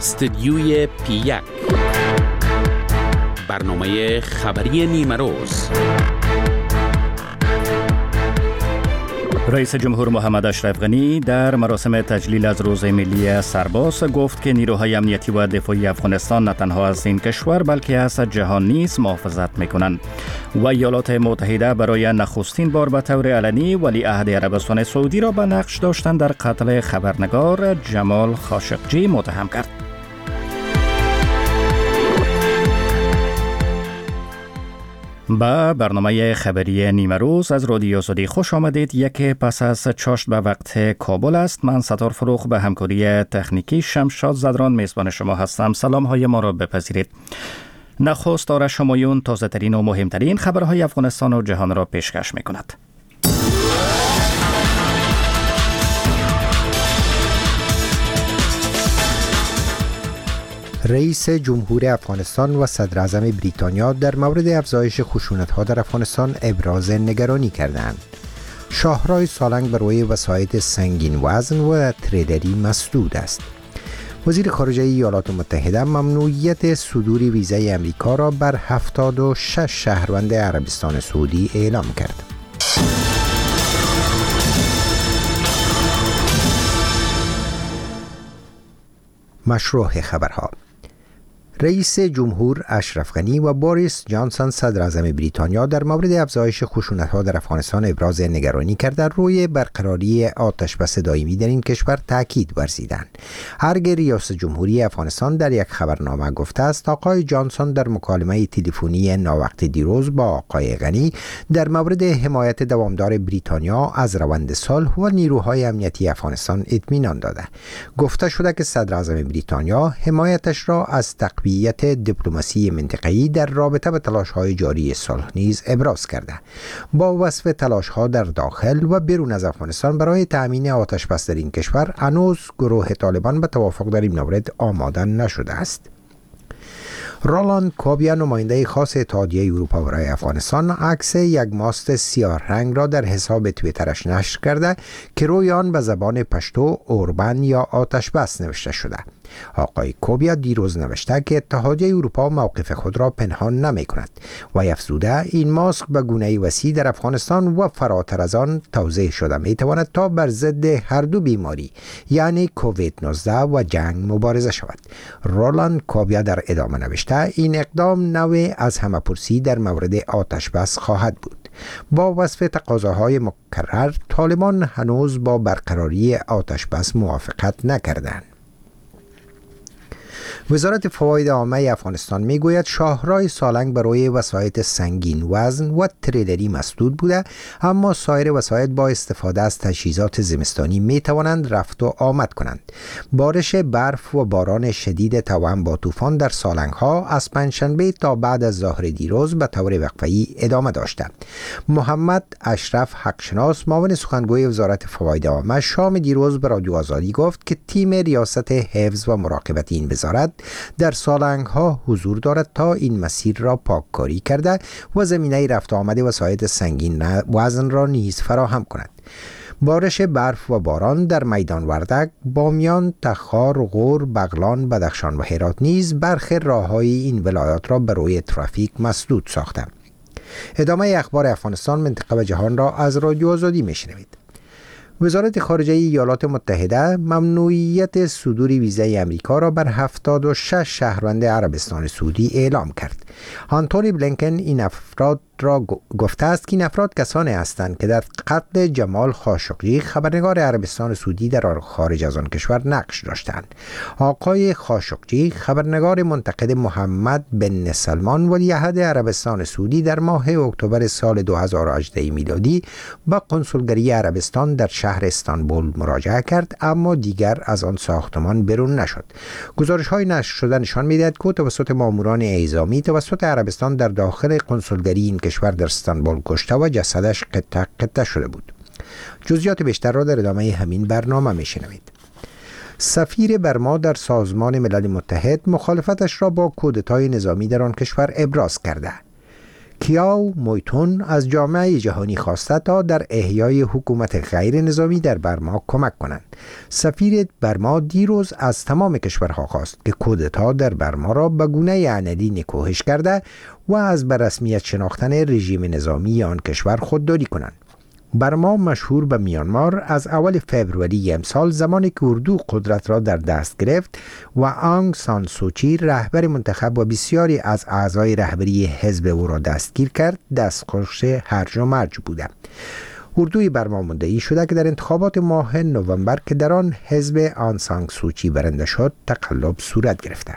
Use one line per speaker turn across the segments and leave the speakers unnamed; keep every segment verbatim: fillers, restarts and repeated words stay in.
استدیوی پی یک، برنامه خبری نیمه روز.
رئیس جمهور محمد اشرف غنی در مراسم تجلیل از روز ملی سرباز گفت که نیروهای امنیتی و دفاعی افغانستان نه تنها از این کشور بلکه از جهان نیز محافظت میکنند. و ایالات متحده برای نخستین بار به طور علنی ولیعهد عربستان سعودی را به نقش داشتن در قتل خبرنگار جمال خاشقجی متهم کرد. با برنامه خبری نیمه روز از رادیو آزادی خوش آمدید. یکی پس از چاشت به وقت کابل است. من ستار فروغ به همکاری تکنیکی شمشاد زدران میزبان شما هستم. سلام های ما را بپذیرید. نخست آرش همایون تازه ترین و مهمترین خبرهای افغانستان و جهان را پیشکش می کند.
رئیس جمهور افغانستان و صدر اعظم بریتانیا در مورد افزایش خشونت‌ها در افغانستان ابراز نگرانی کردند. شاهراه سالنگ برای وسایط سنگین وزن و تریلری مسدود است. وزیر خارجه ایالات متحده ممنوعیت صدور ویزای امریکا را بر هفتاد و شش شهروند عربستان سعودی اعلام کرد. مشروع خبرها. رئیس جمهور اشرف غنی و بوریس جانسون صدر اعظم بریتانیا در مورد افزایش خشونت‌ها در افغانستان ابراز نگرانی کرده روی برقراری آتش بس دائمی در این کشور تاکید ورزیدند. هرگاه ریاست جمهوری افغانستان در یک خبرنامه گفته است آقای جانسون در مکالمه تلفنی ناوقت دیروز با آقای غنی در مورد حمایت دوامدار بریتانیا از روند صلح و نیروهای امنیتی افغانستان اطمینان داده. گفته شده که صدر اعظم بریتانیا حمایتش را از تقویت دیپلماسی منطقه‌ای در رابطه با تلاش‌های جاری صلح نیز ابراز کرده. با وصف تلاش‌ها در داخل و بیرون از افغانستان برای تأمین آتش بس در این کشور، هنوز گروه طالبان به توافق در این مورد آماده نشده است. رولاند کوبیا نماینده خاص اتحادیه اروپا برای افغانستان عکس یک ماست سیاه رنگ را در حساب توییترش نشر کرده که روی آن به زبان پشتو اوربن یا آتش بس نوشته شده. آقای کوبیا دیروز نوشته که اتحادیه اروپا موقف خود را پنهان نمی کند و افزوده این ماسک به گونه وسیع در افغانستان و فراتر از آن توزیع شده می تواند تا بر ضد هر دو بیماری یعنی کووید نوزده و جنگ مبارزه شود. رولاند کوبیا در ادامه نوشته این اقدام نوعی از همه‌پرسی در مورد آتش بس خواهد بود. با وصف تقاضاهای مکرر، طالبان هنوز با برقراری آتش بس موافقت نکردند. وزارت فواید عامه افغانستان میگوید شاهراه سالنگ برای وسایط سنگین وزن و تریلری مسدود بوده، اما سایر وسایط با استفاده از تجهیزات زمستانی می توانند رفت و آمد کنند. بارش برف و باران شدید توأم با طوفان در سالنگ ها از پنجشنبه تا بعد از ظهر دیروز به طور وقفه‌ای ادامه داشته. محمد اشرف حقشناس معاون سخنگوی وزارت فواید عامه شام دیروز به رادیو آزادی گفت که تیم ریاست حفظ و مراقبت این وزارت در سالنگ ها حضور دارد تا این مسیر را پاککاری کرده و زمینه رفت آمد وسایط سنگین وزن را نیز فراهم کند. بارش برف و باران در میدان وردک، بامیان، تخار، غور، بغلان، بدخشان و هرات نیز برخی راههای این ولایات را برای ترافیک مسدود ساخته. ادامه اخبار افغانستان، منطقه و جهان را از رادیو آزادی میشنوید. وزارت خارجه ایالات متحده ممنوعیت صدور ویزای امریکا را بر هفتاد و شش شهروند عربستان سعودی اعلام کرد. آنتونی بلینکن این افراد را گفته است که این افراد کسانی هستند که در قتل جمال خاشقجی خبرنگار عربستان سعودی در خارج از آن کشور نقش داشتند. آقای خاشقجی خبرنگار منتقد محمد بن سلمان ولیعهد عربستان سعودی در ماه اکتبر سال دو هزار و هجده میلادی با کنسولگری عربستان در شهر استانبول مراجعه کرد، اما دیگر از آن ساختمان بیرون نشد. گزارش‌های نشر شده نشان می‌دهد که توسط ماموران اعزامی توسط عربستان در داخل کنسولگری این کشور در استانبول کشته و جسدش قطع قطع شده بود. جزئیات بیشتر را در ادامه همین برنامه میشنوید. سفیر برما در سازمان ملل متحد مخالفتش را با کودتای نظامی در آن کشور ابراز کرده. کیاو مویتون از جامعه جهانی خواسته تا در احیای حکومت غیر نظامی در برما کمک کنند. سفیر برما دیروز از تمام کشورها خواست که کودتا در برما را به گونه عملی نکوهش کرده و از به رسمیت شناختن رژیم نظامی آن کشور خودداری کنند. برما مشهور به میانمار از اول فوریه امسال زمانی که اردو قدرت را در دست گرفت و آنگ سان سوچی رهبر منتخب و بسیاری از اعضای رهبری حزب او را دستگیر کرد، دستخوش هرج و مرج بوده. اردوی برما مدعی شده که در انتخابات ماه نوامبر که در آن حزب آن سان سوچی برنده شد تقلب صورت گرفته.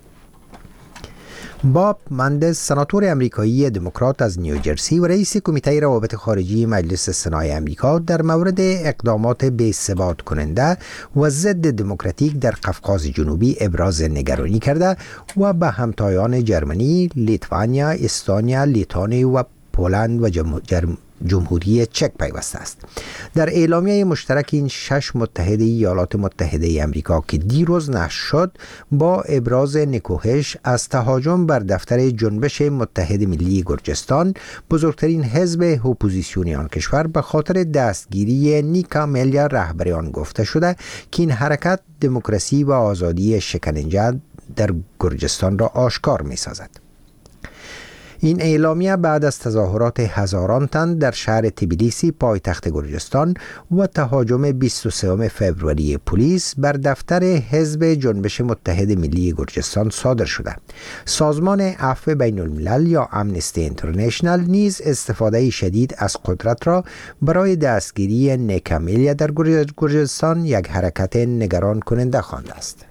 باب مندز سناتور امریکایی دموکرات از نیوجرسی و رئیس کمیته روابط خارجی مجلس سنای امریکا در مورد اقدامات بی‌ثبات کننده و ضد دموکراتیک در قفقاز جنوبی ابراز نگرانی کرده و به همتایان جرمنی، لیتوانیا، استونیا، لیتوانی و پولند و جرم جمهوری چک پیوسته است. در اعلامیه مشترک این شش متحد ایالات متحده امریکا که دیروز نشر شد با ابراز نکوهش از تهاجم بر دفتر جنبش متحد ملی گرجستان، بزرگترین حزب اپوزیسیونی آن کشور، به خاطر دستگیری نیکا ملیا رهبر آن گفته شده که این حرکت دموکراسی و آزادی شکننجه در گرجستان را آشکار می سازد. این اعلامیه بعد از تظاهرات هزاران تن در شهر تبلیسی پایتخت گرجستان و تهاجم بیست و سوم فوریه پلیس بر دفتر حزب جنبش متحد ملی گرجستان صادر شده. سازمان عفو بین الملل یا امنستی اینترنشنال نیز استفاده شدید از قدرت را برای دستگیری نیکا ملیا در گرجستان یک حرکت نگران کننده خوانده است.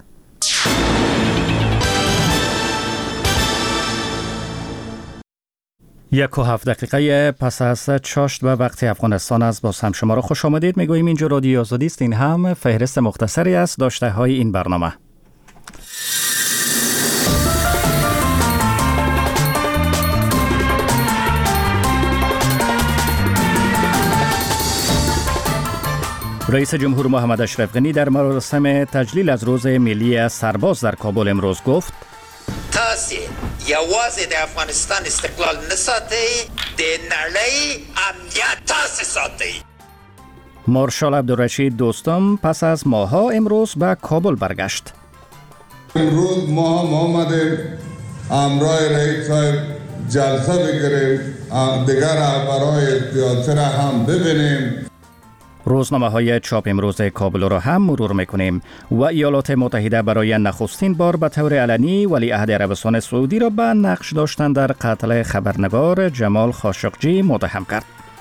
یک و هفت دقیقه پس از چاشت و وقت افغانستان است. باز هم شما را خوش آمدید. میگوییم اینجا رادیو آزادی است. این هم فهرست مختصری است داشته های این برنامه. رئیس جمهور محمد اشرف غنی در مراسم تجلیل از روز ملی سرباز در کابل امروز گفت:
تاسې یوازې د افغانستان استقلال نه ساتئ، د نړۍ امنیت تاسې ساتئ.
مارشال عبدالرشید دوستم پس از ماها امروز به کابل برگشت.
امروز ما هم آمدیم همراه رئیس صاحب جلسه بگیریم، دیگر رهبرهای سیاسی را هم ببینیم.
روزنامه های چاپ امروز کابل را هم مرور میکنیم و ایالات متحده برای نخستین بار به طور علنی ولیعهد عربستان سعودی را به نقش داشتن در قتل خبرنگار جمال خاشقجی متهم کرد.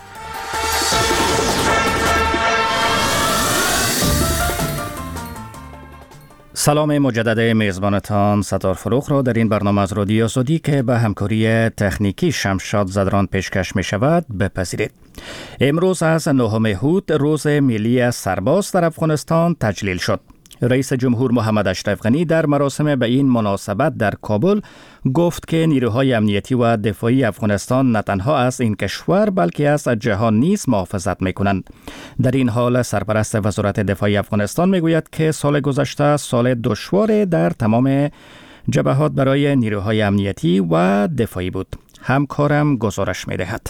سلام مجدد میزبانتان ستار فروغ را در این برنامه از رادیو آزادی که به همکاری تکنیکی شمشاد زدران پیشکش می شود بپذیرید. امروز از نهم هود روز ملی سرباز در افغانستان تجلیل شد. رئیس جمهور محمد اشرف غنی در مراسم به این مناسبت در کابل گفت که نیروهای امنیتی و دفاعی افغانستان نه تنها از این کشور بلکه از جهان نیز محافظت می‌کنند. در این حال سرپرست وزارت دفاع افغانستان میگوید که سال گذشته سال دشوار در تمام جبهات برای نیروهای امنیتی و دفاعی بود. همکارم گزارش می‌دهد.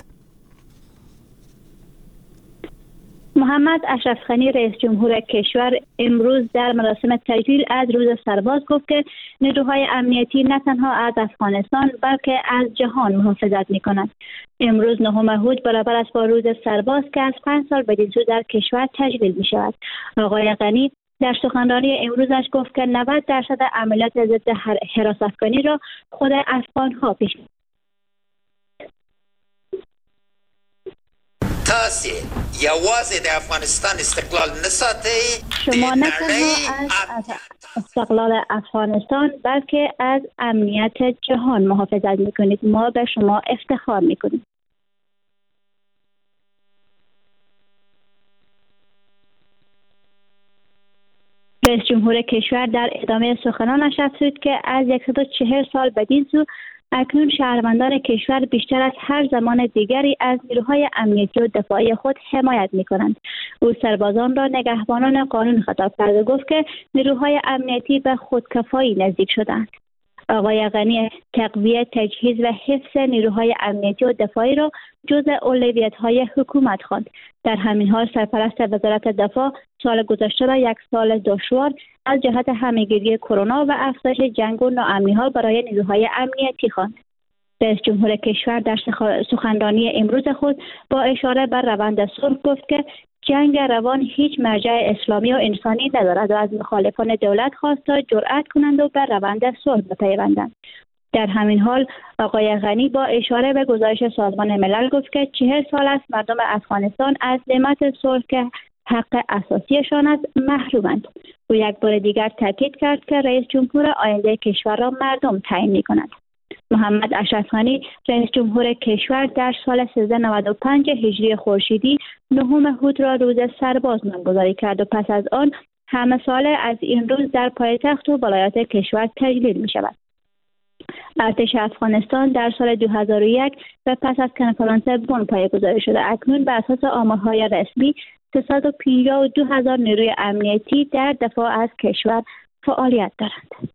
محمد اشرف غنی رئیس جمهور کشور امروز در مراسم تجلیل از روز سرباز گفت که نیروهای امنیتی نه تنها از افغانستان بلکه از جهان محافظت می‌کنند. امروز نهم هود برابر است با روز سرباز که از پنج سال بدین سو در کشور تجلیل می‌شود. آقای غنی در سخنرانی امروزش گفت که نود درصد عملیات ضد هراس افغانی را خود افغان‌ها پیش
تاسې یوازې د افغانستان استقلال نه ساتئ،
شما نه تنها از استقلال افغانستان بلکه از امنیت جهان محافظت میکنید. ما به شما افتخار میکنیم. رئیس جمهور کشور در ادامه سخنانش افزود که از صد و چهل سال بدین سو اکنون شهروندان کشور بیشتر از هر زمان دیگری از نیروهای امنیتی و دفاعی خود حمایت می‌کنند. او سربازان را نگهبانان قانون خطاب کرد و گفت که نیروهای امنیتی به خودکفایی نزدیک شدند. آقای غنی تقویت، تجهیز و حفظ نیروهای امنیتی و دفاعی را جزء اولویت‌های حکومت خواند. در همین حال سرپرست وزارت دفاع سال گذشته را یک سال دشوار از جهت همه‌گیری کرونا و افزایش جنگ و ناامنی‌ها برای نیروهای امنیتی خواند. رئیس جمهور کشور در سخنرانی امروز خود با اشاره بر روند صلح گفت که جنگ روان هیچ مرجع اسلامی و انسانی ندارد و از مخالفان دولت خواست تا جرأت کنند و بر روند صلح بپیوندند. در همین حال آقای غنی با اشاره به گزارش سازمان ملل گفت که چهل سال است مردم افغانستان از نعمت صلح که حق اساسیشان است محرومند. او یک بار دیگر تاکید کرد که رئیس جمهور آینده کشور را مردم تعیین می‌کنند. محمد اشرف غنی رئیس جمهور کشور در سال سیزده نود و پنج هجری خورشیدی نهم هود را روز سرباز نامگذاری کرد و پس از آن همه ساله از این روز در پایتخت و ولایات کشور تجلیل می شود. ارتش افغانستان در سال دو هزار و یک و پس از کنفرانس بن پایه‌گذاری شده. اکنون بر اساس آمارهای رسمی سیصد و پنجاه و دو هزار نیروی امنیتی در دفاع از کشور فعالیت دارند.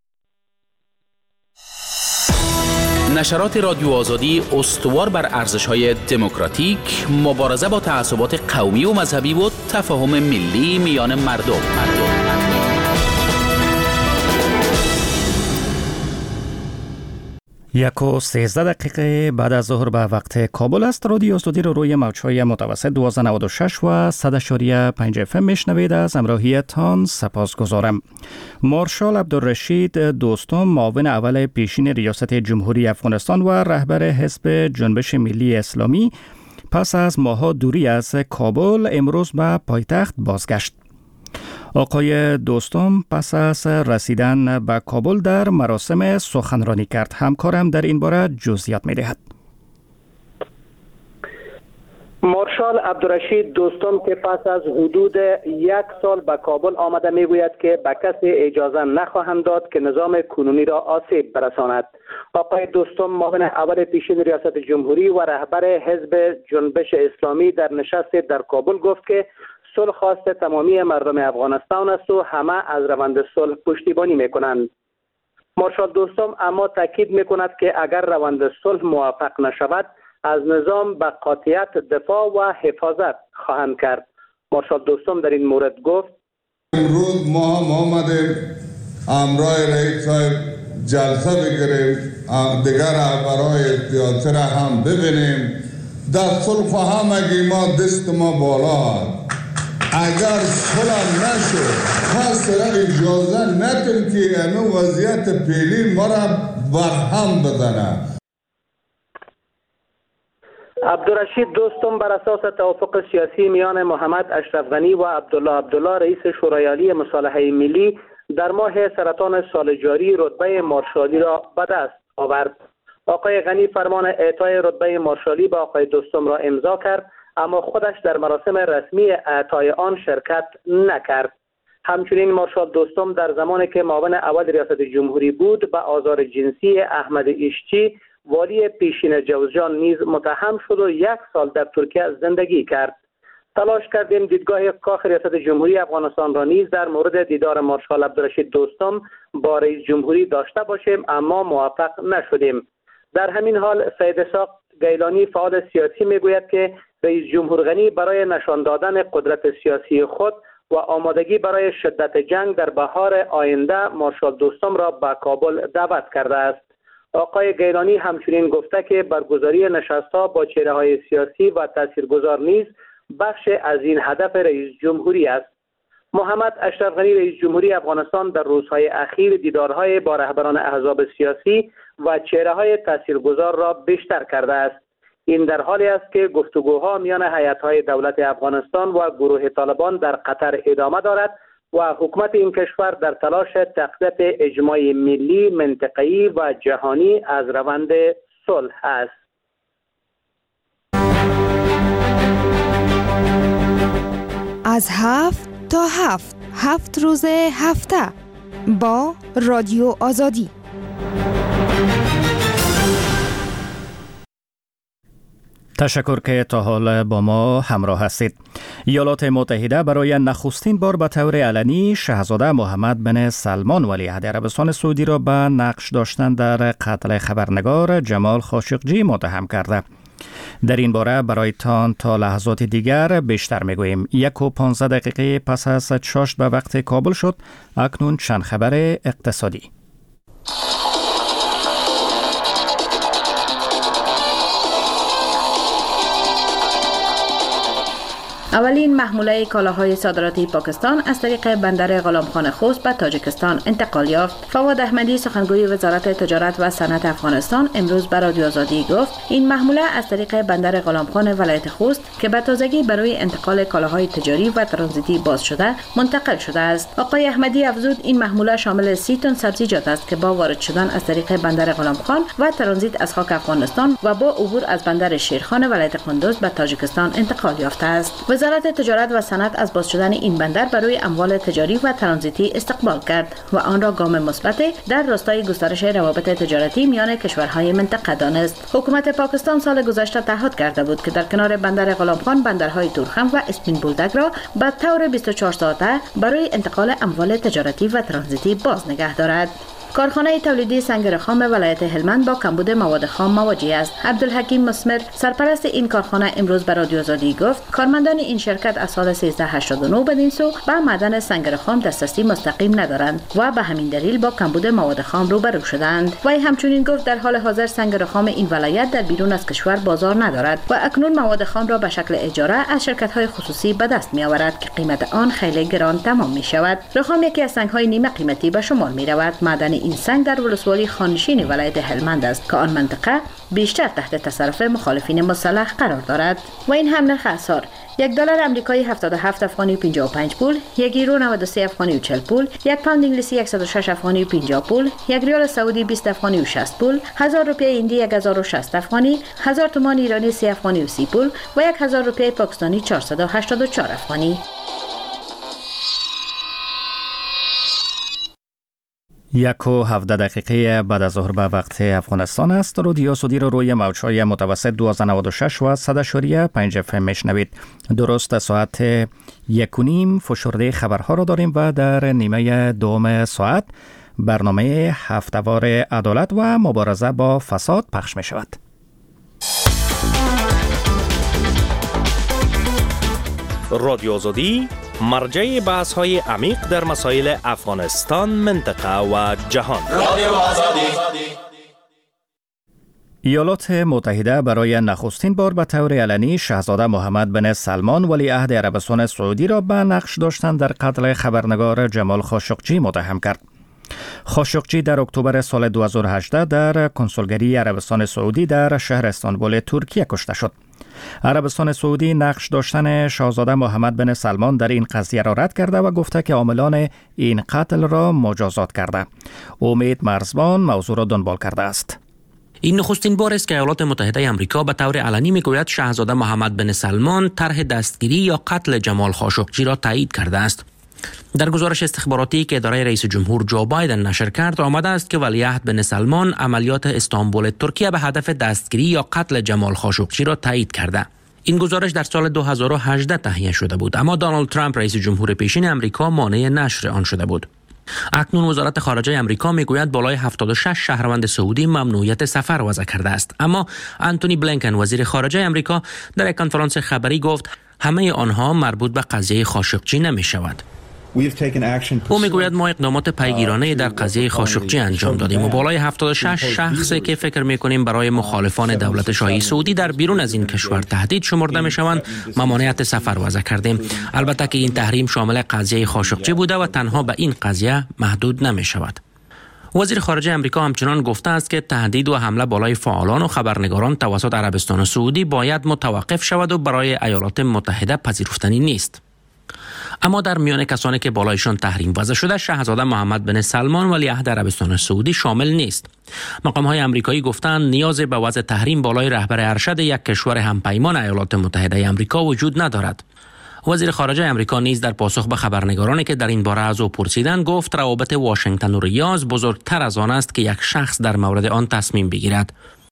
نشرات رادیو آزادی استوار بر ارزش‌های دموکراتیک، مبارزه با تعصبات قومی و مذهبی و تفاهم ملی میان مردم. مردم.
یک و سیزده دقیقه بعد از ظهر به وقت کابل است. رادیو آزادی رو روی موج‌های متوسط دویست و نود و شش و صد و پنج اف ام میشنوید. از همراهیتان سپاسگزارم. مارشال عبدالرشید دوستم، معاون اول پیشین ریاست جمهوری افغانستان و رهبر حزب جنبش ملی اسلامی، پس از ماه‌ها دوری از کابل امروز به پایتخت بازگشت. آقای دوستم پس از رسیدن به کابل در مراسم سخنرانی کرد. همکارم در این باره جزئیات می‌دهد.
مارشال عبدالرشید دوستم که پس از حدود یک سال به کابل آمده میگوید که به کسی اجازه نخواهند داد که نظام کنونی را آسیب برساند. آقای دوستم معاون اول پیشین ریاست جمهوری و رهبر حزب جنبش اسلامی در نشست در کابل گفت که صلح خواست تمامی مردم افغانستان است و همه از روند صلح پشتیبانی میکنند. مارشال دوستم اما تاکید میکند که اگر روند صلح موفق نشود از نظام به قاطعیت دفاع و حفاظت خواهند کرد. مارشال دوستم در این مورد گفت
امروز ما هم آمدیم همراه رئیس صاحب جلسه بگیریم، دیگر رهبران سیاسی را هم ببینیم. در صلح همگی ما دست ما بالا. اگر صلح نشد پس اجازه ندیم که اینو وضعیت فعلی ما را برهم بزنه.
عبدالرشید دوستم بر اساس توافق سیاسی میان محمد اشرف غنی و عبدالله عبدالله رئیس شورای عالی مصالحه ملی در ماه سرطان سال جاری رتبه مارشالی را به دست آورد. آقای غنی فرمان اعطای رتبه مارشالی به آقای دوستم را امضا کرد، اما خودش در مراسم رسمی اعطای آن شرکت نکرد. همچنین مارشال دوستم در زمانی که معاون اول ریاست جمهوری بود به آزار جنسی احمد ایشچی والی پیشین جوزجان نیز متهم شد و یک سال در ترکیه زندگی کرد. تلاش کردیم دیدگاه کاخ ریاست جمهوری افغانستان را نیز در مورد دیدار مارشال عبدالرشید دوستم با رئیس جمهوری داشته باشیم، اما موفق نشدیم. در همین حال سید اسحاق گیلانی فعال سیاسی میگوید که رئیس جمهور غنی برای نشان دادن قدرت سیاسی خود و آمادگی برای شدت جنگ در بهار آینده مارشال دوستم را به کابل دعوت کرده است. آقای گیلانی همچنین گفته که برگزاری نشست‌ها با چهره‌های سیاسی و تاثیرگذار نیز بخش از این هدف رئیس جمهوری است. محمد اشرف غنی رئیس جمهوری افغانستان در روزهای اخیر دیدارهای با رهبران احزاب سیاسی و چهره‌های تاثیرگذار را بیشتر کرده است. این در حالی است که گفتگوها میان هیئت‌های دولت افغانستان و گروه طالبان در قطر ادامه دارد و حکومت این کشور در تلاش تقویت اجماع ملی، منطقه‌ای و جهانی از روند صلح است.
از هفت تا هفت هفت روز هفته با رادیو آزادی.
تشکر که تا حال با ما همراه هستید. ایالات متحده برای نخستین بار به طور علنی شاهزاده محمد بن سلمان ولیعهد عربستان سعودی را به نقش داشتن در قتل خبرنگار جمال خاشقجی متهم کرده. در این باره برایتان تا لحظات دیگر بیشتر میگوییم. یک و پانزده دقیقه پس از چاشت به وقت کابل شد، اکنون چند خبر اقتصادی.
اولین محموله کالاهای صادراتی پاکستان از طریق بندر غلامخان خوست به تاجیکستان انتقال یافت. فواد احمدی سخنگوی وزارت تجارت و صنعت افغانستان امروز به رادیو آزادی گفت این محموله از طریق بندر غلامخان ولایت خوست که به تازگی برای انتقال کالاهای تجاری و ترانزیتی باز شده منتقل شده است. آقای احمدی افزود این محموله شامل سی تن سبزیجات است که با وارد شدن از طریق بندر غلامخان و ترانزیت از خاک افغانستان و با عبور از بندر شیرخان ولایت قندوز به تاجیکستان انتقال یافته است. وزارت تجارت و صنعت از باز شدن این بندر برای اموال تجاری و ترانزیتی استقبال کرد و آن را گام مثبت در راستای گسترش روابط تجارتی میان کشورهای منطقه دانست. حکومت پاکستان سال گذشته تعهد کرده بود که در کنار بندر غلامخان بندرهای تورخم و اسپین بولدک را به طور بیست و چهار ساعته برای انتقال اموال تجارتی و ترانزیتی باز نگه دارد. کارخانه تولیدی سنگ رخام ولایت هلمند با کمبود مواد خام مواجه است. عبدالحکیم مسمر سرپرست این کارخانه امروز به رادیو آزادی گفت کارمندان این شرکت از سال سیزده هشتاد و نه بدین سو به معدن سنگ رخام دسترسی مستقیم ندارند و به همین دلیل با کمبود مواد خام روبرو شدند. وی همچنین گفت در حال حاضر سنگ رخام این ولایت در بیرون از کشور بازار ندارد و اکنون مواد خام را به شکل اجاره از شرکت‌های خصوصی به دست می‌آورد که قیمت آن خیلی گران تمام می‌شود. رخام یکی از سنگ‌های نیمه قیمتی به شمار می‌رود. معدن این سنگ در ولسوالی خانشین ولایت هلمند است که آن منطقه بیشتر تحت تصرف مخالفین مسلح قرار دارد. و این هم نرخ اسعار: یک دلار آمریکایی هفتاد و هفت افغانی و پنجاه و پنج پول، یک یورو نود و سه افغانی و چهل پول، یک پوند انگلیسی صد و شش افغانی و پنجاه پول، یک ریال سعودی بیست افغانی و شصت پول، هزار روپیه هندی هزار و شصت افغانی، هزار تومان ایرانی سی افغانی و سی پول و یک هزار روپیه پاکستانی چهارصد و هشتاد و چهار افغانی.
یک و هفده دقیقه بعد از ظهر به وقت افغانستان است. رادیو آزادی را روی موج‌های متوسط دویست و نود و شش و صد اشاریه پنج اف ام میشنوید. درست ساعت یک و نیم فشرده خبرها را داریم و در نیمه دوم ساعت برنامه هفته‌وار عدالت و مبارزه با فساد پخش می شود.
رادیو آزادی مرجع بحث های عمیق در مسائل افغانستان، منطقه و جهان. رادیو آزادی.
ایالات متحده برای نخستین بار به طور علنی شاهزاده محمد بن سلمان ولیعهد عربستان سعودی را به نقش داشتن در قتل خبرنگار جمال خاشقجی متهم کرد. خاشقجی در اکتبر سال دو هزار و هجده در کنسولگری عربستان سعودی در شهر استانبول ترکیه کشته شد. عربستان سعودی نقش داشتن شاهزاده محمد بن سلمان در این قضیه را رد کرده و گفته که عاملان این قتل را مجازات کرده. امید مرزبان موضوع را دنبال کرده است.
این نخستین بار است که ایالات متحده آمریکا به طور علنی میگوید شاهزاده محمد بن سلمان طرح دستگیری یا قتل جمال خاشقجی را تایید کرده است. در گزارش استخباراتی که اداره رئیس جمهور جو بایدن نشر کرد آمده است که ولیعهد بن سلمان عملیات استانبول ترکیه به هدف دستگیری یا قتل جمال خاشقجی را تایید کرده. این گزارش در سال دو هزار و هجده تهیه شده بود، اما دونالد ترامپ رئیس جمهور پیشین آمریکا مانع نشر آن شده بود. اکنون وزارت خارجه آمریکا میگوید بالای هفتاد و شش شهروند سعودی ممنوعیت سفر وضع کرده است، اما انتونی بلینکن وزیر خارجه آمریکا در یک کنفرانس خبری گفت همه آنها مربوط به قضیه خاشقجی نمی شود. او میگوید ما اقدامات پیگیرانه در قضیه خاشقجی انجام دادیم و بالای هفتاد و شش شخصی که فکر میکنیم برای مخالفان دولت شاهی سعودی در بیرون از این کشور تهدید شمرده میشوند ممانعت سفر وضع کردیم. البته که این تحریم شامل قضیه خاشقجی بوده و تنها به این قضیه محدود نمیشود. وزیر خارجه آمریکا همچنان گفته است که تهدید و حمله بالای فعالان و خبرنگاران توسط عربستان سعودی باید متوقف شود و برای ایالات متحده پذیرفتنی نیست. اما در میان کسانی که بالایشان تحریم وضع شده شاهزاده محمد بن سلمان ولیعهد عربستان سعودی شامل نیست. مقام‌های آمریکایی گفتند نیاز به وضع تحریم بالای رهبر ارشد یک کشور همپیمان ایالات متحده آمریکا وجود ندارد. وزیر خارجه آمریکا نیز در پاسخ به خبرنگارانی که در این باره از او پرسیدند گفت روابط واشنگتن و ریاض بزرگتر از آن است که یک شخص در مورد آن تصمیم بگیرد.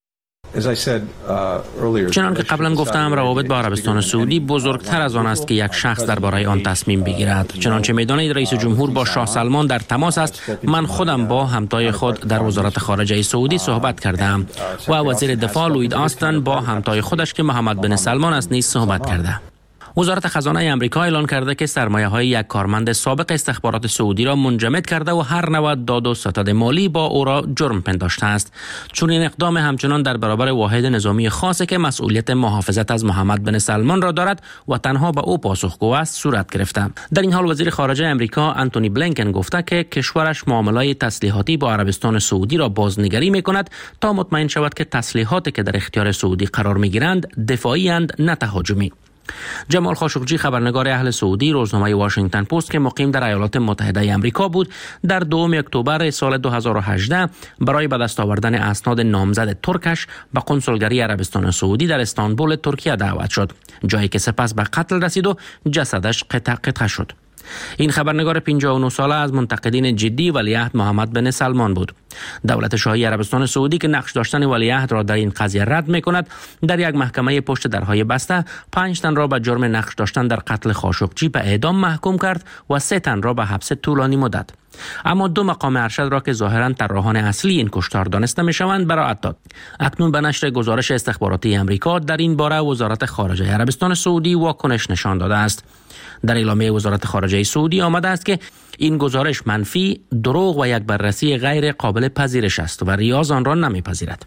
چنان که قبلا گفتم، روابط با عربستان سعودی بزرگتر از آن است که یک شخص درباره آن تصمیم بگیرد. چنانچه می‌دانید رئیس جمهور با شاه سلمان در تماس است. من خودم با همتای خود در وزارت خارجه سعودی صحبت کردم و وزیر دفاع لوید آستن با همتای خودش که محمد بن سلمان است نیز صحبت کرده. وزارت خزانه امریکا اعلان کرده که سرمایه‌های یک کارمند سابق استخبارات سعودی را منجمد کرده و هر نوع داد و ستد مالی با او را جرم پنداشته است. چون این اقدام همچنان در برابر واحد نظامی خاصی که مسئولیت محافظت از محمد بن سلمان را دارد و تنها به او پاسخگو است صورت گرفته. در این حال وزیر خارجه امریکا انتونی بلینکن گفته که کشورش معاملات تسلیحاتی با عربستان سعودی را بازنگری می‌کند تا مطمئن شود که تسلیحاتی که در اختیار سعودی قرار می‌گیرند دفاعی اند نه تهاجمی. جمال خاشقجی، خبرنگار اهل سعودی، روزنامه واشنگتن پست که مقیم در ایالات متحده آمریکا بود، در دوم اکتبر سال دو هزار و هجده برای به دست آوردن اسناد نامزد ترکش به قنسولگری عربستان سعودی در استانبول ترکیه دعوت شد، جایی که سپس به قتل رسید و جسدش قطع قطع شد. این خبرنگار پنجاه و نه ساله از منتقدین جدی ولیعهد محمد بن سلمان بود. دولت شاهی عربستان سعودی که نقش داشتن ولیعهد را در این قضیه رد می‌کند، در یک محکمه پشت درهای بسته پنج تن را به جرم نقش داشتن در قتل خاشقجی به اعدام محکوم کرد و سه تن را به حبس طولانی مدت. اما دو مقام ارشد را که ظاهراً طراحان اصلی این کشتار دانسته می‌شوند براءت داد. اکنون به نشر گزارش استخباراتی امریکا در این باره وزارت خارجه عربستان سعودی واکنش نشان داده است. در اعلامیه وزارت خارجه سعودی آمده است که این گزارش منفی، دروغ و یک بررسی غیر قابل پذیرش است و ریاض آن را نمی‌پذیرد.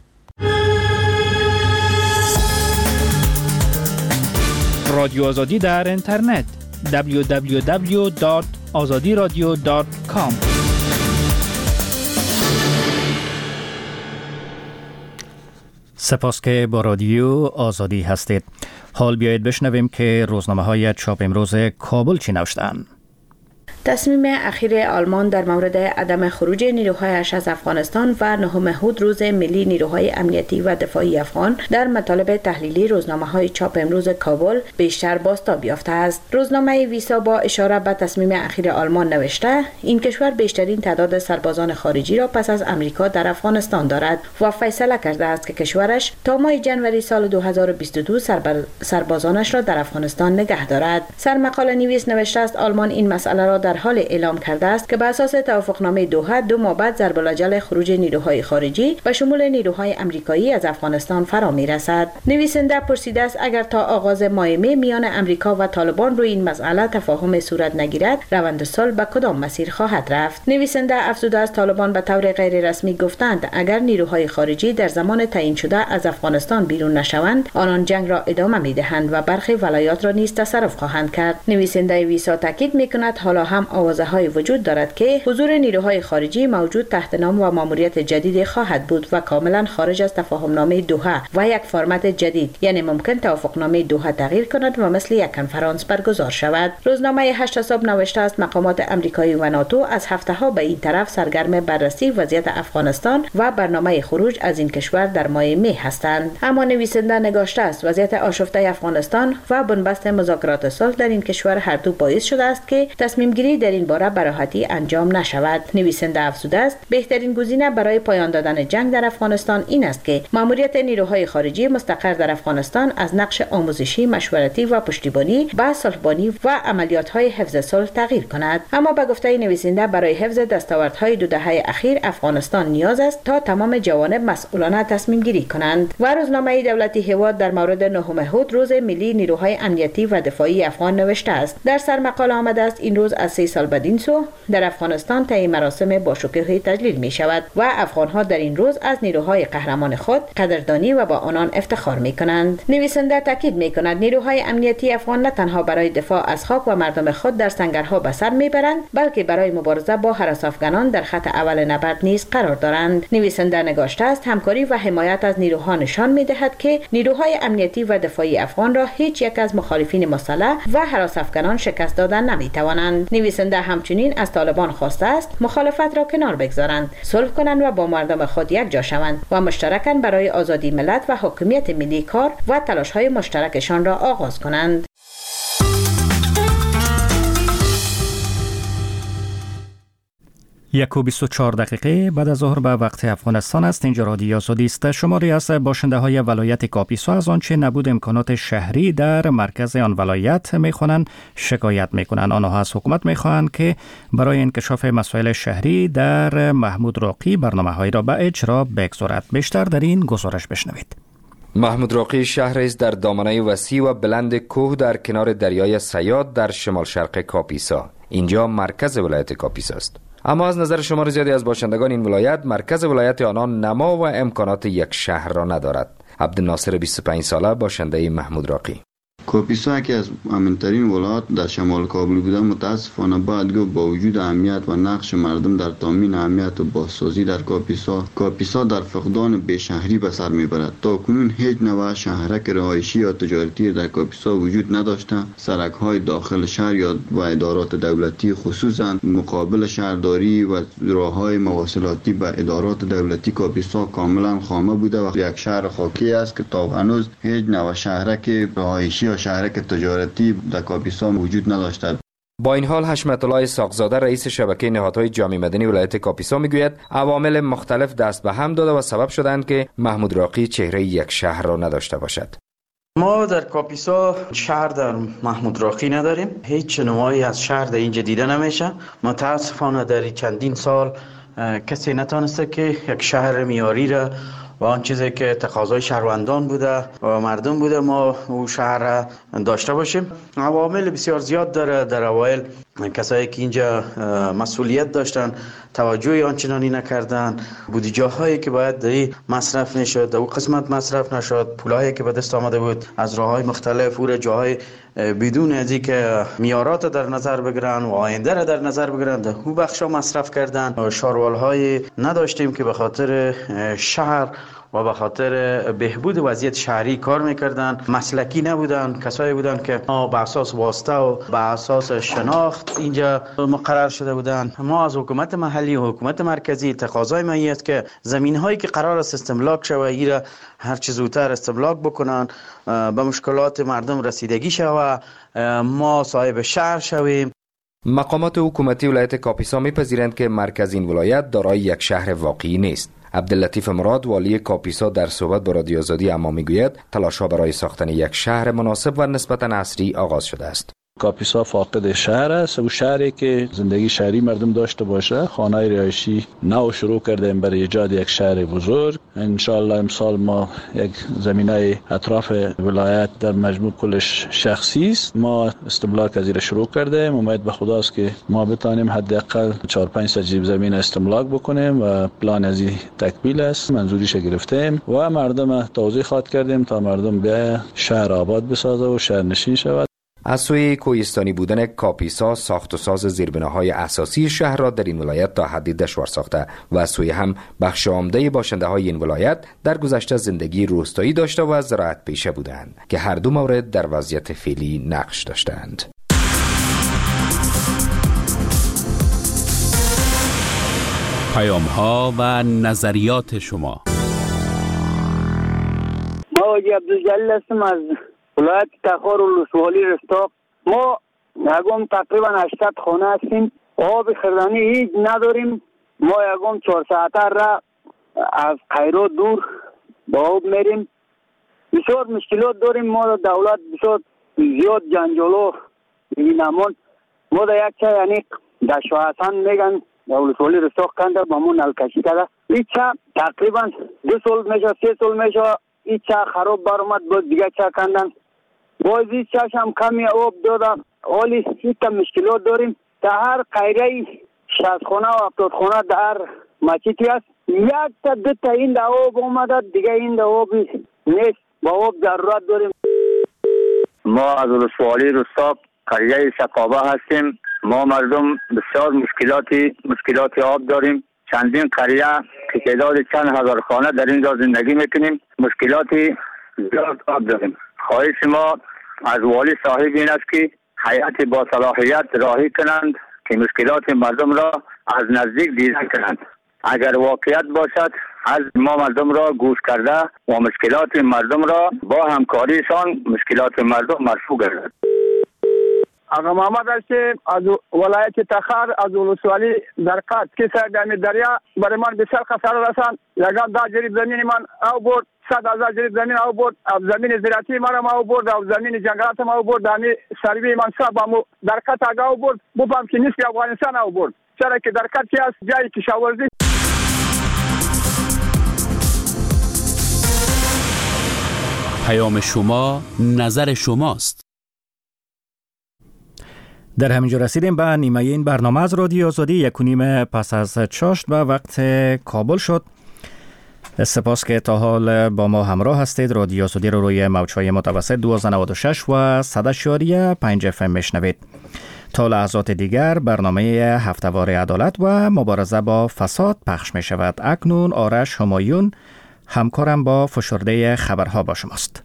رادیو آزادی در اینترنت دبلیو دبلیو دبلیو دات آزادی رادیو دات کام.
سپاس که با رادیو آزادی هستید. حال بیایید بشنویم که روزنامه های چاپ امروز کابل چی نوشتند.
تصمیم اخیر آلمان در مورد عدم خروج نیروهایش از افغانستان و نهم هود روز ملی نیروهای امنیتی و دفاعی افغان در مطالب تحلیلی روزنامه‌های چاپ امروز کابل بیشتر بازتاب یافته است. روزنامه ویسا با اشاره به تصمیم اخیر آلمان نوشته این کشور بیشترین تعداد سربازان خارجی را پس از امریکا در افغانستان دارد و فیصله کرده است که کشورش تا ماه جنوری سال دو هزار و بیست و دو سربازانش را در افغانستان نگه دارد. سرمقاله نویس نوشته است آلمان این مسئله را در حال اعلام کرده است که بر اساس توافقنامه دوحه دو ماه بعد ضرب الاجل خروج نیروهای خارجی و شمول نیروهای آمریکایی از افغانستان فرا میرسد. نویسنده پرسیده است اگر تا آغاز ماه می میان امریکا و طالبان روی این مسئله تفاهم صورت نگیرد روند صلح به کدام مسیر خواهد رفت. نویسنده افزوده است طالبان به طور غیر رسمی گفتند اگر نیروهای خارجی در زمان تعیین شده از افغانستان بیرون نشوند آنان جنگ را ادامه میدهند و برخی ولایات را نیز تصرف خواهند کرد. نویسنده ویسا تاکید میکند حالا هم آوازه‌های وجود دارد که حضور نیروهای خارجی موجود تحت نام و ماموریت جدید خواهد بود و کاملا خارج از تفاهمنامه دوحه و یک فرمت جدید، یعنی ممکن توافقنامه دوحه تغییر کند و مثل یک کنفرانس برگزار شود. روزنامه هشت صبح نوشته است مقامات آمریکایی و ناتو از هفته‌ها به این طرف سرگرم بررسی وضعیت افغانستان و برنامه خروج از این کشور در ماه می هستند. اما نویسنده نگاشته است وضعیت آشفته افغانستان و بنبست مذاکرات صلح در این کشور هر دو باعث شده است که تصمیم گیری در این باره به راحتی انجام نشود. نویسنده افزوده است بهترین گزینه برای پایان دادن جنگ در افغانستان این است که ماموریت نیروهای خارجی مستقر در افغانستان از نقش آموزشی، مشورتی و پشتیبانی به صلحبانی و عملیات‌های حفظ صلح تغییر کند. اما به گفته نویسنده برای حفظ دستاوردهای دو دهه اخیر افغانستان نیاز است تا تمام جوانب مسئولانه تصمیم گیری کنند. و روزنامه دولتی هواد در مورد نهم هود روز ملی نیروهای امنیتی و دفاعی افغان نوشته است در سرمقاله آمده است این روز از سه سال بدین سو در افغانستان طی مراسم باشکوهی تجلیل می شود و افغانها در این روز از نیروهای قهرمان خود قدردانی و با آنان افتخار می کنند. نویسنده تاکید می کند نیروهای امنیتی افغان نه تنها برای دفاع از خاک و مردم خود در سنگرها به سر می برند بلکه برای مبارزه با هراس افغانان در خط اول نبرد نیز قرار دارند. نویسنده نگاشته است همکاری و حمایت از نیروها نشان می دهد که نیروهای امنیتی و دفاعی افغان را هیچ یک از مخالفین مسلح و هراس افغانان شکست دادن نمی توانند. نویسنده همچنین از طالبان خواسته است مخالفت را کنار بگذارند، صلح کنند و با مردم خود یک جا شوند و مشترکاً برای آزادی ملت و حاکمیت ملی کار و تلاش‌های مشترکشان را آغاز کنند.
یک و بیست و چهار دقیقه بعد از ظهر به وقت افغانستان است. اینجا رادیو آزادی است. شماری از باشنده های ولایت کاپیسا از آنچه نبود امکانات شهری در مرکز آن ولایت میخوانند شکایت میکنند. آنها از حکومت میخواهند که برای انکشاف مسائل شهری در محمود راقی برنامه های را به اجرا بگذارد. بیشتر در این گزارش بشنوید.
محمود راقی شهری است در دامنه وسیع و بلند کوه در کنار دریای سیاد در شمال شرق کاپیسا. اینجا مرکز ولایت کاپیسا است. اما از نظر شمار زیادی از باشندگان این ولایت، مرکز ولایت آنان نما و امکانات یک شهر را ندارد. عبدالناصر بیست و پنج ساله باشنده محمود راقی:
کاپیسا که از امن‌ترین ولایات در شمال کابل بوده، متاسفانه بعد با وجود اهمیت و نقش مردم در تامین امنیت و بازسازی در کاپیسا، کاپیسا در فقدان بهشهری به سر میبرد. تا کنون هیچ نوع شهرک رهایشی یا تجارتی در کاپیسا وجود نداشته. سرک‌های داخل شهر یا و ادارات دولتی خصوصا مقابل شهرداری و راه‌های مواصلاتی به ادارات دولتی کاپیسا کاملا خامه بوده و یک شهر خاکی است که تا هنوز هیچ نوع شهرک رهایشی شهرک تجارتی در کاپیسا وجود نداشتد.
با این حال حشمت الله ساقزاده رئیس شبکه نهادهای جامعه مدنی ولایت کاپیسا میگوید عوامل مختلف دست به هم داده و سبب شدند که محمود راقی چهره یک شهر را نداشته باشد.
ما در کاپیسا شهر در محمود راقی نداریم. هیچ نمایی از شهر در اینجا دیده نمیشه. متاسفانه در چندین سال کسی نتونسته که یک شهر معیاری را و آن چیزی که تقاضای شهروندان بوده و مردم بوده ما او شهر داشته باشیم. عوامل بسیار زیاد داره. در اوایل کسایی که اینجا مسئولیت داشتن توجه آنچنانی نکردن، بودجه هایی که باید در مصرف نشد در او قسمت مصرف نشد، پولایی که به دست آمده بود از راههای مختلف او جاهای بدون از اینکه معیارات در نظر بگیرن و آینده را در نظر بگیرن در او بخشا مصرف کردن. شاروال های نداشتیم که به خاطر شهر و به خاطر بهبود وضعیت شهری کار میکردن. مسلکی نبودن، کسایی بودن که به اساس واسطه و به اساس شناخت اینجا مقرر شده بودن. ما از حکومت محلی و حکومت مرکزی تقاضای ما است که زمین هایی که قرار است استملاک شوه ایرا هر چه زودتر استملاک بکنن، به مشکلات مردم رسیدگی شوه، ما صاحب شهر شویم.
مقامات حکومتی ولایت کاپیسا میپذیرند که مرکز این ولایت دارای یک شهر واقعی نیست. عبداللطیف مراد والی کاپیسا در صحبت با رادیو آزادی اما میگوید تلاش‌ها برای ساختن یک شهر مناسب و نسبتاً عصری آغاز شده است.
کاپیسا فاقد شهر است. او شهری که زندگی شهری مردم داشته باشه. خانه رهایشی نو شروع کردیم برای ایجاد یک شهر بزرگ. ان شاء الله امسال ما یک زمینه اطراف ولایت در مجموع کلش شخصی است. ما استملاک از این شروع کردیم. امید به خداست که ما بتانیم حداقل چهار پنج سجیب زمین استملاک بکنیم و پلان از این تکمیل است. منظوریش گرفتیم و مردم توضیح خواهد کردیم تا مردم به شهر آباد بسازه و شهر نشین شود.
از سوی کوهستانی بودن کاپیسا ساخت و ساز زیربناهای اساسی شهر را در این ولایت تا حدی دشوار ساخته و از سوی هم بخش عمده باشنده های این ولایت در گذشته زندگی روستایی داشته و زراعت پیشه بودند که هر دو مورد در وضعیت فعلی نقش داشتند.
پیام ها و نظریات شما.
ما عبدالجلیل هستم از ولایت تخار و ولسوالی رستاق. ما یکم تقریبا هشتصد خانه هستیم. آب خردنی هیچ نداریم. ما یکم چهار ساعته را از قیرو دور با آب میریم. بسیار مشکلات داریم. ما دولت بسیار زیاد جنجالو میگنمون. ما در یک چه یعنی در شاهستان میگن در ولسوالی رستاق کنده با مون نلکشی کرده. این چه تقریبا دو سال میشه سه سال میشه این چه خراب برامد بود دیگه چه کندن. بازی چش هم کمی آب دادم. حالی سیتا مشکلات داریم. در هر قیره شصت خانه و هفتاد خانه در هر مسجدی است. یک تا دو تا این در آب اومده دیگه این در آب نیست. با آب ضرورت داریم.
ما از ولسوالی رستاق قریه سقابه هستیم. ما مردم بسیار مشکلاتی مشکلات آب داریم. چندین قریه که تعداد چند هزار خانه در اینجا زندگی میکنیم. مشکلاتی زیاد آب داریم. خواهش ما از والی صاحب این است که هیئت با صلاحیت راهی کنند که مشکلات مردم را از نزدیک دیدن کنند. اگر واقعیت باشد از ما مردم را گوش کرده و مشکلات مردم را با همکاریشان مشکلات مردم مرفوع گردد.
آقا محمد هستیم از ولایت تخار از ولسوالی زرقات که سر دریا برای من بسیار خساره رساند. یگان دا جریب زمین من او برد، صد هزار جریب زمین او برد، زمین زراعتی من او برد، زمین جنگلات من او برد، دامی سروی من صاحب درکت آگاه او برد، بفهم که نیست افغانستان او برد. چرا که درکت که از جایی کشاورزی.
پیام شما نظر شماست.
در همینجا رسیدیم به نیمه این برنامه از رادیو آزادی. یک و نیم پس از چاشت به وقت کابل شد. سپاس که تا حال با ما همراه هستید. رادیو آزادی رو روی موج‌های متوسط دویست و نود و شش و صد و پنج اف ام میشنوید. تا لحظات دیگر برنامه هفته‌وار عدالت و مبارزه با فساد پخش می شود. اکنون آرش همایون همکارم با فشرده خبرها با شماست.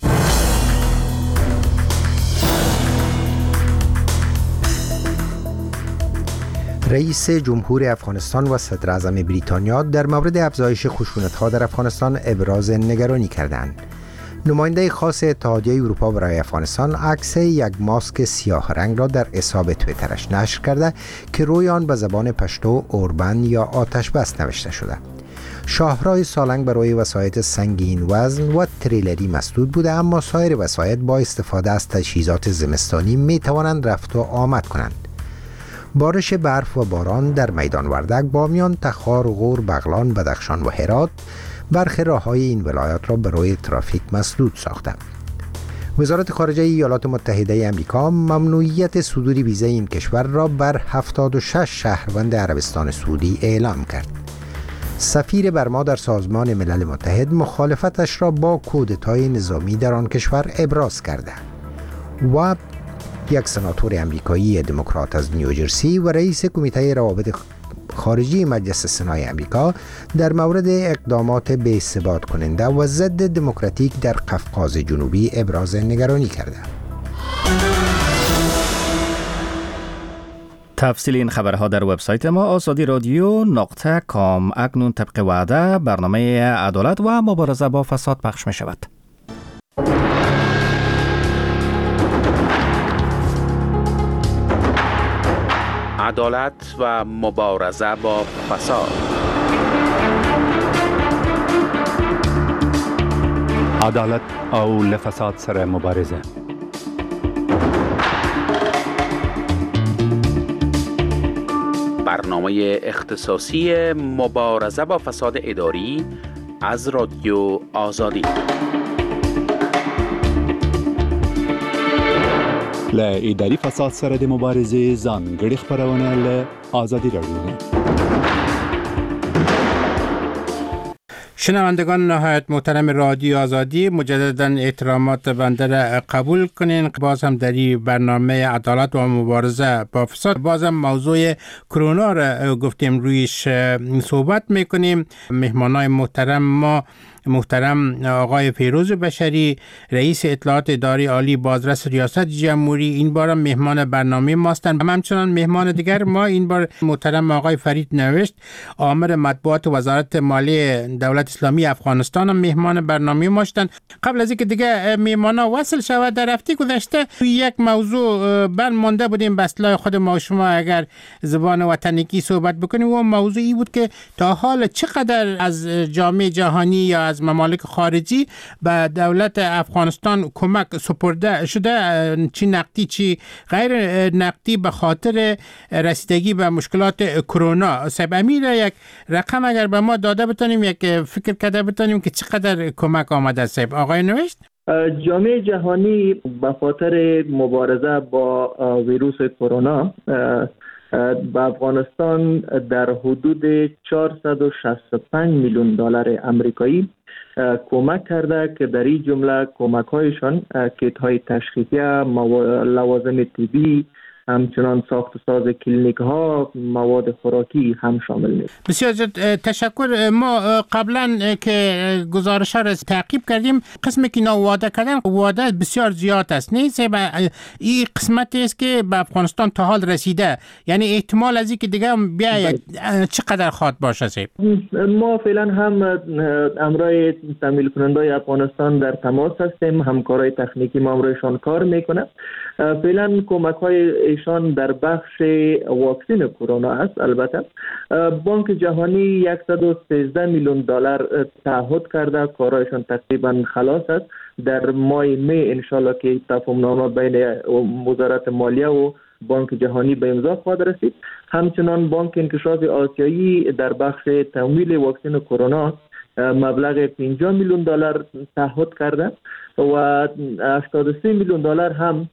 رئیس جمهور افغانستان و صدر اعظم بریتانیا در مورد افزایش خشونت‌ها در افغانستان ابراز نگرانی کردند. نماینده خاص اتحادیه اروپا برای افغانستان عکس یک ماسک سیاه رنگ را در حساب توییترش نشر کرده که روی آن به زبان پشتو اوربن یا آتش بس نوشته شده. شاهراه سالنگ برای وسایط سنگین وزن و تریلری مسدود بوده، اما سایر وسایط با استفاده از تجهیزات زمستانی می توانند رفت و آمد کنند. بارش برف و باران در میدان وردک، بامیان، تخار، غور، بغلان، بدخشان و هرات برخی راه‌های این ولایات را برای ترافیک مسدود ساخته. وزارت خارجه ایالات متحده آمریکا ممنوعیت صدور ویزای این کشور را بر هفتاد و شش شهروند عربستان سعودی اعلام کرد. سفیر برما در سازمان ملل متحد مخالفتش را با کودتای نظامی در آن کشور ابراز کرده و یک سناتور امریکایی دموکرات از نیوجرسی و رئیس کمیته روابط خارجی مجلس سنای امریکا در مورد اقدامات بی‌ثبات کننده و ضد دموکراتیک در قفقاز جنوبی ابراز نگرانی کرده.
تفصیل این خبرها در وبسایت ما آزادی رادیو نقطه کام. اکنون طبق وعده برنامه عدالت و مبارزه با فساد پخش می شود.
عدالت و مبارزه با فساد.
عدالت او لفساد سره مبارزه.
برنامه اختصاصی مبارزه با فساد اداری از رادیو آزادی.
ل اداري فساد سره د مبارزې ځانګړي خبرونه له آزادی رادیو.
شنوندگان نهایت محترم رادیو آزادی، مجددا احترامات بنده را قبول کنین. باز هم در این برنامه عدالت و مبارزه با فساد باز هم موضوع کرونا را گفتیم رویش صحبت میکنیم. مهمانای محترم ما محترم آقای فیروز بشری، رئیس اطلاعات اداره عالی بازرس ریاست جمهوری، این بار مهمان برنامه ماستند. همچنان مهمان دیگر ما این بار محترم آقای فرید نوشت، آمر مطبوعات وزارت مالی دولت اسلامی افغانستان هم مهمان برنامه ما شدند. قبل از اینکه دیگه مهمانا وصل شود، در هفته گذشته یک موضوع بر مانده بودیم به اصطلاح خود ما شما اگر زبان وطنی صحبت بکنیم، و موضوعی بود که تا حال چقدر از جامعه جهانی یا از ممالک خارجی به دولت افغانستان کمک سپرده شده، چی نقدی چی غیر نقدی، به خاطر رسیدگی به مشکلات کرونا. صاحب امیر یک رقم اگر به ما داده بتونیم، یک فکر کرده بتونیم که چقدر کمک آمده. صاحب آقای نوشت،
جامعه جهانی به خاطر مبارزه با ویروس کرونا به افغانستان در حدود چهارصد و شصت و پنج میلیون دلار آمریکایی کمک کرده که در این جمله کمک هایشان کیت های تشخیصی، لوازم طبی، همچنان ساخت و ساز کلینیک ها، مواد خوراکی هم شامل نیست.
بسیار تشکر. ما قبلا که گزارش ها را تعقیب کردیم، قسمی که اینا وعده کردن وعده بسیار زیاد است. نیست این قسمتی است که به افغانستان تا حال رسیده، یعنی احتمال از این که دیگه بیا چقدر خواد باشه؟ سیب
ما فعلا هم امرای تامین کننده افغانستان در تماس هستیم، همکارای تکنیکی ما امرایشان کار میکنه. فعلا کمک های ایشان در بخش واکسین کرونا است. البته بانک جهانی صد و سیزده میلیون دلار تعهد کرده، کارایشان تقریبا خلاص است. در ماه می انشالله که تفاهم نامه بین وزارت مالیه و بانک جهانی به امضا خواهد رسید. همچنان بانک انکشاف آسیایی در بخش تمویل واکسن کرونا مبلغ پنجاه میلیون دلار تعهد کرده و هشتاد و سه میلیون دلار هم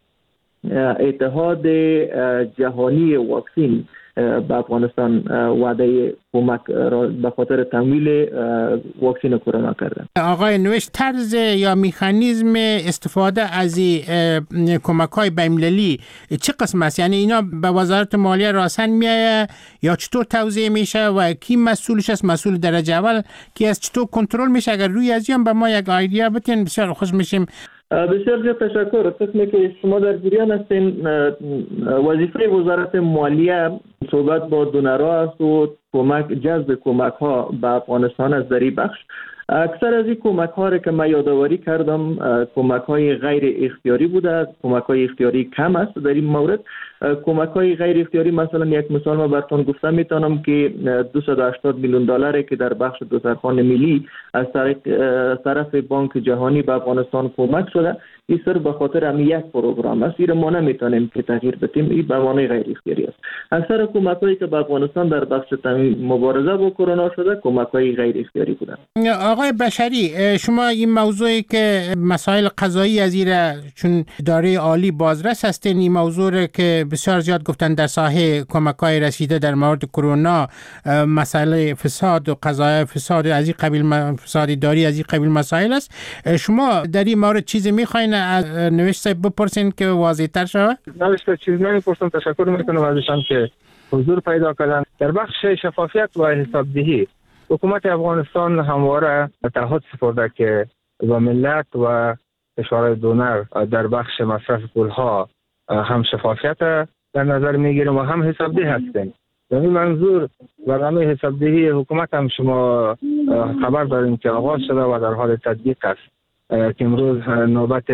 اتحاد جهانی واکسین به افغانستان وعده کمک را به خاطر تمویل واکسن کرونا کردن.
آقای نوشت، طرز یا مکانیزم استفاده از کمک‌های بین‌المللی چه قسم است؟ یعنی اینا به وزارت مالیه راسن میایه یا چطور توزیع میشه و کی مسئولش است؟ مسئول درجه اول کی است؟ چطور کنترل میشه؟ اگر روی از این به ما یک ایده بتین بسیار خوش میشیم.
بسیار زیاد تشکر. قسمی که شما در جریان هستین، وظیفه وزارت مالیه صحبت با دونرها است و کمک جذب کمک ها به افغانستان از در این بخش. اکثر از این کمک ها را که من یادآوری کردم کمک های غیر اختیاری بوده، کمک های اختیاری کم است. در این مورد کمک های غیر اختیاری مثلا یک مثال ما براتون گفتم میتونم که دویست و هشتاد میلیون دلاری که در بخش دوسرخوان ملی از طریق طرف بانک جهانی به افغانستان کمک شده، این سر به خاطر هم یک پروگرام است. این ما نمیتونیم که تغییر بدیم، این به معنی غیر اختیاری است. اکثر کمک هایی که به افغانستان در بخش مبارزه با کرونا شده کمک های غیر اختیاری بودند.
آقای بشری، شما این موضوعی که مسائل قضایی از این چون اداره عالی بازرس هستین، این موضوع که بسیار زیاد گفتن در ساحه کمک‌های رسیده در مورد کرونا، مسئله فساد و قضایا فساد از این قبیل، فساد اداری از این قبیل مسائل است. شما در این مورد چیزی می‌خواین از نوشت صاحب بپرسین که واضح‌تر شود؟
نوشت چیز نمی‌پرسم. تشکر می‌کنم ازشان که حضور پیدا کردن. در بخش شفافیت و حسابدهی حکومت افغانستان همواره تعهد سپرده که با ملت و کشورهای دونر در بخش مصرف پولها هم شفافیت در نظر میگیریم و هم حسابدهی هستیم. در این منظور برنامه حسابدهی حکومت هم شما خبر داریم که آغاز شده و در حال تطبیق است که امروز نوبت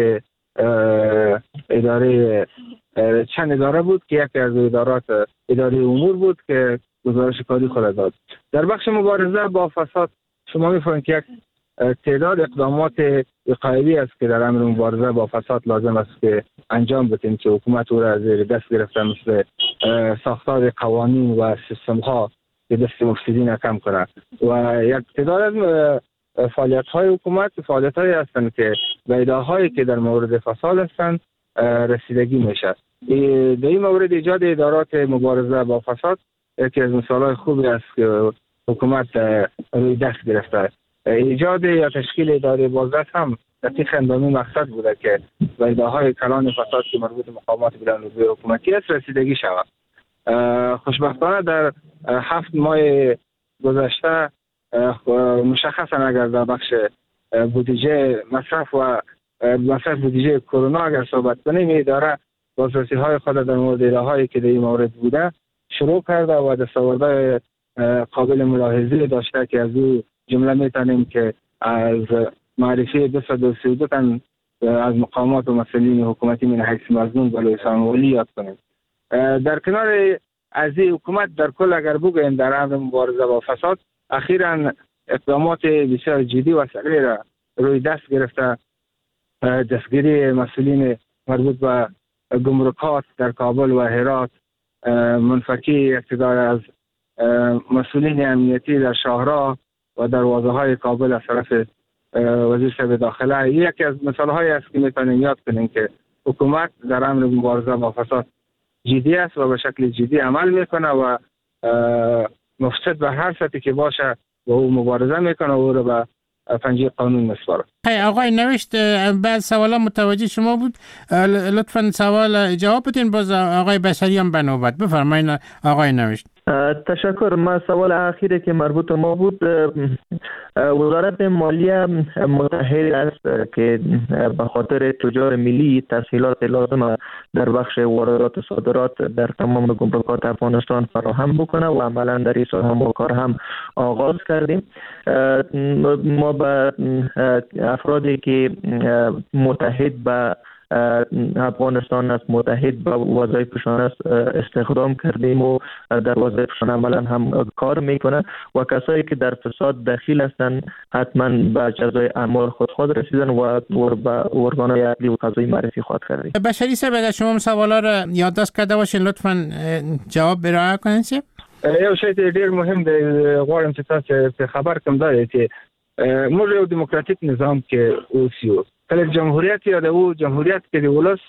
اداره چند اداره بود که یکی از ادارات اداره امور بود که گزارش کاری خود داد. در بخش مبارزه با فساد شما می‌فهمید که یک تعداد اقدامات وقایعی است که در امر مبارزه با فساد لازم است که انجام بدیم که حکومت او را زیر دست گرفته، مثل ساختار قوانین و سیستم‌ها که دست مفسدین کم کنه و یک تعداد از فعالیت‌های حکومت فعالیت‌هایی هستند که به ایده‌هایی که در مورد فساد هستند رسیدگی میشه. در این مورد ایجاد ادارات مبارزه با فساد یکی از مثال‌های خوبی است که حکومت روی دست گرفته. ایجاد یا تشکیل اداره بازرس هم دقیقاً به این مقصد بوده که به ایده‌های کلان فساد که مربوط به مقامات بلندرتبه حکومتی است رسیدگی شود. خوشبختانه در هفت ماه گذشته مشخصاً اگر در بخش بودجه مصرف و مصرف بودجه کرونا اگر صحبت کنیم، اداره بازرسی‌های خود در مورد ایده‌هایی که در این مورد بوده شروع کرده و دستاوردهای قابل ملاحظه داشته که از او جمله میتونیم که از معرفی دویست و سی و دو تن از مقامات و مسئولین حکومتی من حیث مظنون به لسان اولی یاد کنیم. در کنار از این حکومت در کل اگر بگوییم در امر مبارزه با فساد اخیراً اقدامات بسیار جدی و سریع را روی دست گرفته. دستگیری مسئولین مربوط به گمرکات در کابل و هرات، منفکی اقتدار از مسئولین امنیتی در شاهراه و دروازه های کابل از طرف وزیر صاحب داخله، یکی از مثال هایی است که میتونیم یاد کنیم که حکومت در امر مبارزه با فساد جدی است و به شکل جدی عمل میکنه و مفسد به هر سطحی که باشه و او مبارزه میکنه و او رو به پنجه قانون میسپاره.
آقای نوشت، بعد سوالا متوجه شما بود، لطفاً سوال جواب بدین، باز آقای بشری هم به نوبت. بفرمایید آقای نوشت.
تشکر. ما سوال اخیری که مربوط ما بود، وزارت مالیه متحد است که به خاطر تجار ملی تسهیلات لازم در بخش واردات و صادرات در تمام گمرکات افغانستان فراهم بکنه و عملا در این سال هم کار هم آغاز کردیم. ما به افرادی که متحد به افغانستان از متحد با وظایفشان است استخدام کردیم و در وظایفشان عملا هم کار میکنه و کسایی که در فساد دخیل هستند حتما به جزای اعمال خود خود رسیدن و به ارگان‌های عدلی و قضایی معرفی خواهد کردیم.
بشری صاحب اگر شما سوالا را یادداشت کرده باشین لطفاً جواب برای کنین.
یو شی ډیر مهم دی، غواړم چې تاسو په خبر کوم دا چې موږ یو دیموکراتیک نظام کې اوسو. کله جمهوریت یادو، جمهوریت کې د ولس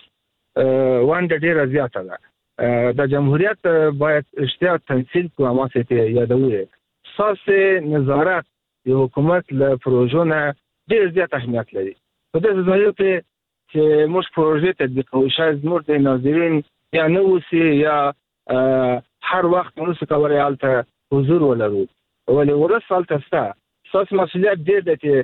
ونډه ډیره زیاته ده. د جمهوریت باید اشتیا تمثیل کوه ما څه یادوي. اساس نظارت د حکومت له پروژو نه ډیر زیات اهمیت لري. په دې ځای کې چې موږ پروژې تطبیقوو، شاید موږ د ناظرین یا نه اوسي یا هر وخت موږ کولی هلته حضور ولرو، ولې ولس هلته شته. ستاسو مسؤلیت ډېر دی چې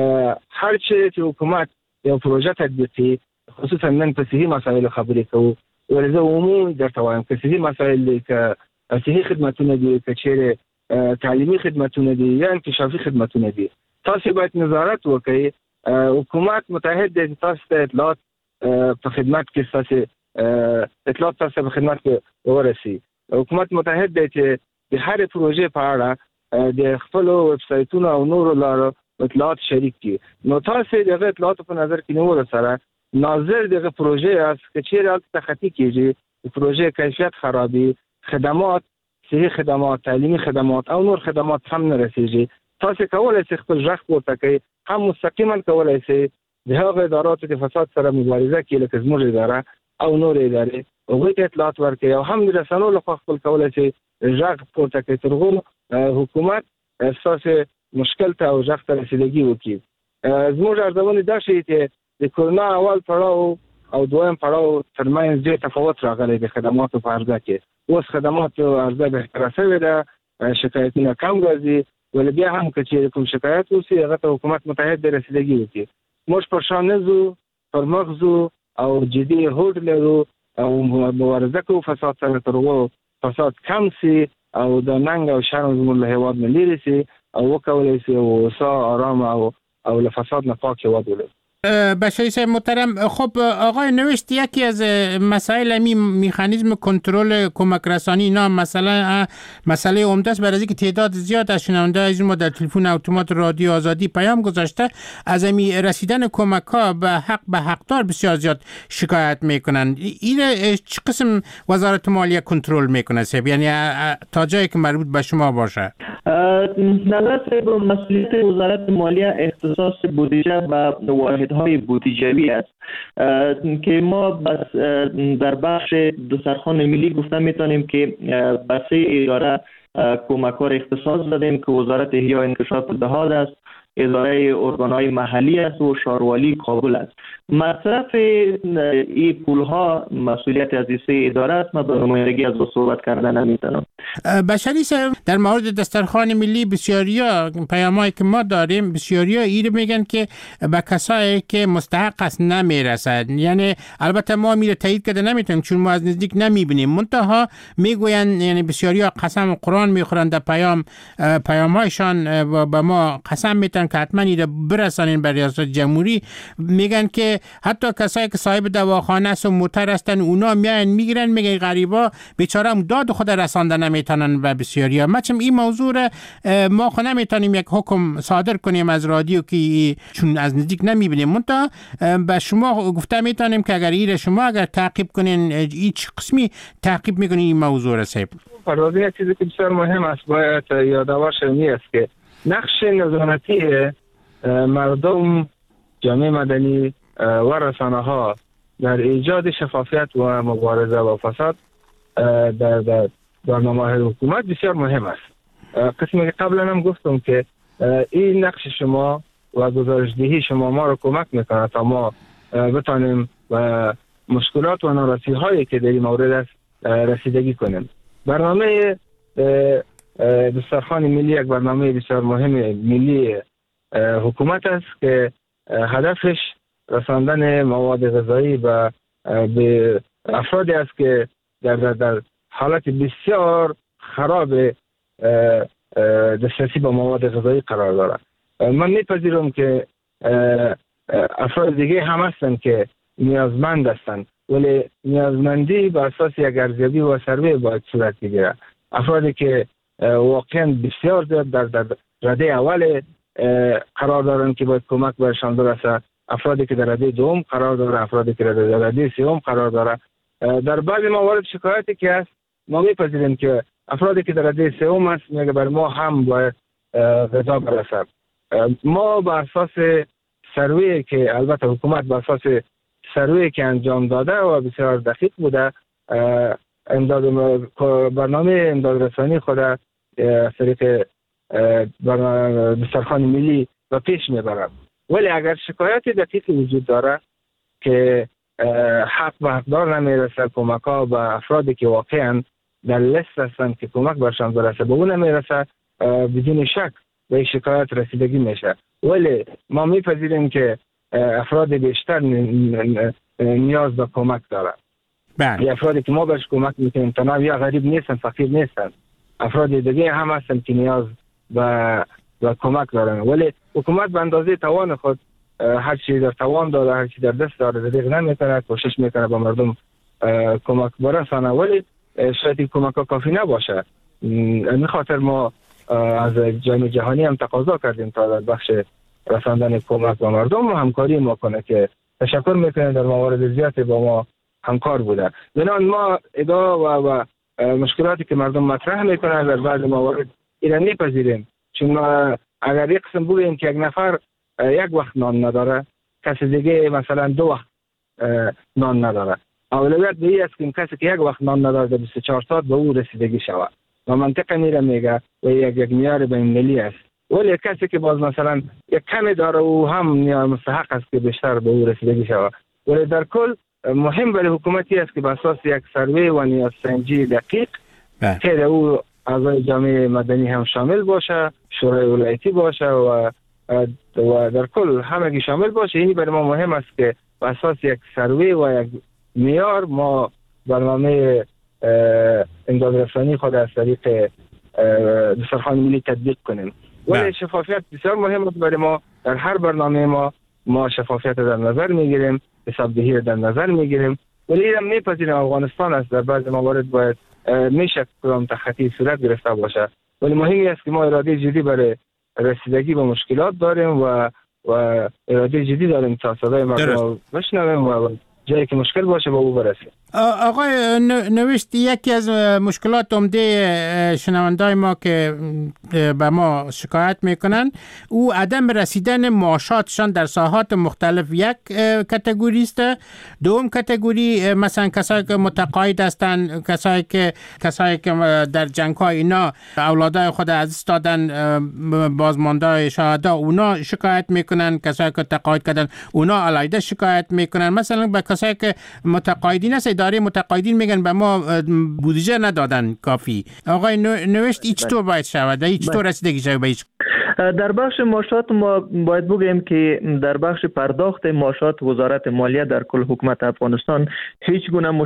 هر چې چې حکومت یو پروژه تطبیقي، خصوصا نن په صحي مسایلو خبرې کوو، ولې زه عمومي درته وایم که صحي مسایل دي، که صحي خدمتونه دي، که چیرې تعلیمي خدمتونه دي یا انکشافي خدمتونه دي، تاسو باید نظارت وکړئ. حکومت متحد دی چې تاسو ته اطلاعات په خدمت کې ستاسو اطلاعات تاسو په خدمت کې ورسي. حکومت متحد دی چې د هر پروژې په اړه د خپل ویب سایټونو او نورو لارو اطلاعات شریک کړي. نو تاسو دغه اطلاعات په نظر کې نیولو سره ناظر دغه پروژې است که چیرې هلته تخطی کیږي، د پروژې کیفیت خرابي، خدمات، صحي خدمات، تعلیمي خدمات او نور خدمات هم نه رسیږي، تاسو کولای شئ خپل ژغ پورته کړئ. هم مستقیما کولای شئ د هغه اداراتو د فساد سره مبارزه کړئ لکه زموږ اداره او نور ادارې، هغوی ته اطلاعات ورکړئ او هم د رسنیو لخوا خپل کولای شئ ژغ پورته کړئ تر څو حکومت ستاسو مشکل ته او ژغ ته رسیدګي وکړي. زموږ ارزونې دا ښیي چې د کرونا اول پړاو او دویم پړاو ترمنځ ډېر تفاوت راغلی د خدماتو په عرضه کې. اوس خدماتو عرضه بهتره شوې ده، شکایتونه کم راځي، ولې بیا هم که چیرې کوم شکایت اوسي هغه ته حکومت متحد د رسیدګي وکړي. موږ پر شا نه ځو، پر مخ ځو او جدي هوډ لرو او مبارزه کوو فساد سره تر هغو فساد کم سي او د ننګ او شرم زموږ له هېواد نه لرې سي او وکولی سي او هوسا آرام او او له فساد نه پاک هېواد ولرو.
بشری صاحب محترم، خب آقای نوشت یکی از مسائل امی میخانیزم کنترل کمک رسانی اینا مثلا مسئله عمده است، برای اینکه تعداد زیاد از شنونده از ما در تلفن اتومات رادیو آزادی پیام گذاشته از امی رسیدن کمک ها به حق به حقدار بسیار زیاد شکایت میکنن. این چه قسم وزارت مالیه کنترل میکنه صاحب، یعنی تا جایی که مربوط به شما باشه؟
نظر صاحب مسئولیت وزارت مالیه اختصاص بودجه و واحدهای بودجوی است که ما بس در بخش دسترخوان ملی گفته میتونیم که به سه اداره کمک ها را اختصاص دادیم که وزارت احیا و انکشاف دهات است، اداره ارگانهای محلی است و شاروالی کابل است. مصرف این پولها مسئولیت از این سه اداره است. من به نمایندگی از صحبت کردن نمیتونم.
بشری صاحب، در مورد دسترخوان ملی بسیاریا پیامایی که ما داریم بسیاریا این میگن که به کسایی که مستحق است نمیرسد، یعنی البته ما میره تایید کرده نمیتونیم چون ما از نزدیک نمیبینیم، منتها میگوین یعنی بسیاریا قسم قرآن میخورن در پیام پیامهایشان به ما قسم میتن که حتما ایره برسانین به ریاست جمهوری. میگن که حتی کسایی که صاحب دواخانه است و موتر هستن اونا میان میگیرن میگن غریبا بیچاره هم داد خود رسانده نمیتونن به بسیاریا. مچم این موضوع ما خود نمیتونیم یک حکم صادر کنیم از رادیو که چون از نزدیک نمیبینیم، منتها به شما گفته میتونیم که اگر ایره شما اگر تعقیب کنین هیچ قسمی تعقیب میکنین این موضوع را صاحب.
پروازی چیزی که بسیار مهم است باید یادآور شوی است که نقش نظارتی مردم، جامعه مدنی و رسانه ها در ایجاد شفافیت و مبارزه با فساد در در برنامه‌های حکومت بسیار مهم است. قسمی که قبلا هم گفتم که این نقش شما و گزارشدهی شما ما رو کمک میکنه تا ما بتانیم و مشکلات و ناراضی هایی که در این مورد است رسیدگی کنیم. برنامه دسترخوان ملی یک برنامه بسیار مهم ملی حکومت است که هدفش رساندن مواد غذایی به به افرادی است که در در, در حالت بسیار خراب دسترسی به مواد غذایی قرار دارد. من میپذیرم که افراد دیگه هم هستن که نیازمند هستند، ولی نیازمندی بر اساس یک ارزیابی و سروی باید صورت بگیره. افرادی که واقعا بسیار زیاد در, در رده اول قرار دارند که باید کمک برشان برسه، افرادی که در رده دوم قرار داره، افرادی که در رده سوم قرار داره. در بعضی موارد شکایتی که هست ما میپذیریم که افرادی که در رده سوم هست میگه بر ما هم باید غذا برسه. ما بر اساس سروی که البته حکومت بر اساس سروی که انجام داده و بسیار دقیق بوده، امداد برنامه امداد رسانی خود از طریق دسترخوان ملی و پیش میبرد. ولی اگر شکایت دقیقی وجود داره که حق به حقدار نمیرسه، کمک ها به افرادی که واقعا در لیست هستند که کمک برشان برسه به اون نمیرسه، بدون شک به شکایت رسیدگی میشه. ولی ما میپذیریم که افراد بیشتر نیاز به کمک داره.
بله.
افرادی که ما بهش کمک میکنیم تنها یا غریب نیستن، فقیر نیستن، افراد دیگه هم هستن که نیاز به و کمک دارن. ولی حکومت به اندازه توان خود هر چی در توان داره، هر چی در دست داره دریغ نمیکنه، کوشش میکنه به مردم کمک برسانه، ولی شاید این کمک ها کافی نباشه. این خاطر ما از جامعه جهانی هم تقاضا کردیم تا در بخش رساندن کمک به مردم همکاری ما کنه که تشکر میکنه در موارد زیادی با ما همکار بوده. بنابراین ما ادعا و, و مشکلاتی که مردم مطرح میکنه در بعض موارد اینا میپذیریم، چون اگر یک قسم بگیم که یک نفر یک وقت نان نداره، کسی دیگه مثلا دو وقت نان نداره، اولویت به این است که کسی که یک وقت نان نداره در بیست و چهار ساعت به او رسیدگی شود و منطقه میره میگه و یک یک معیار بین‌المللی است. ولی کسی که باز مثلا یک کمی داره او هم نیاز مستحق است که بیشتر به او رسیدگی شود. ولی در کل مهم برای حکومتی است که به اساس یک سروی و نیازسنجی دقیق که او اعضای جامعه مدنی هم شامل باشه، شورای ولایتی باشه و و در کل همگی شامل باشه. این برای ما مهم است که به اساس یک سروی و یک معیار ما برنامه امداد رسانی خود از طریق دسترخوان ملی تطبیق کنیم. ولی شفافیت بسیار مهم است برای ما. در هر برنامه ما ما شفافیت در نظر میگیریم، حسابدهی در نظر میگیریم، ولی این میپذیریم افغانستان است در بعض موارد باید میشه کدام تخطی صورت گرفته باشه. ولی مهمی است که ما اراده جدی برای رسیدگی به مشکلات داریم و و اراده جدی داریم تا صدای مردم بشنویم و جایی که مشکل باشه به او برسیم.
آقای نوشت، یکی از مشکلات عمده شنوندای ما که به ما شکایت میکنن او عدم رسیدن معاشاتشان در ساحات مختلف. یک کاتگوری است. دوم کاتگوری مثلا کسایی که متقاعد هستند، کسایی که کسایی که در جنگ‌های اینا اولادای خود از دست دادن، بازماندای شهدا، اونا شکایت میکنن. کسایی که تقاعد کردن اونا علیحده شکایت میکنن. مثلا به کسایی که متقاعدین است، اداره متقاعدین میگن به ما بودجه ندادن کافی. آقای نوشت این چطور باید شود؟ این چطور رسیدگی شود به
در بخش معاشات ما باید بگیم که در بخش پرداخت معاشات وزارت مالیه در کل حکومت افغانستان هیچ گونه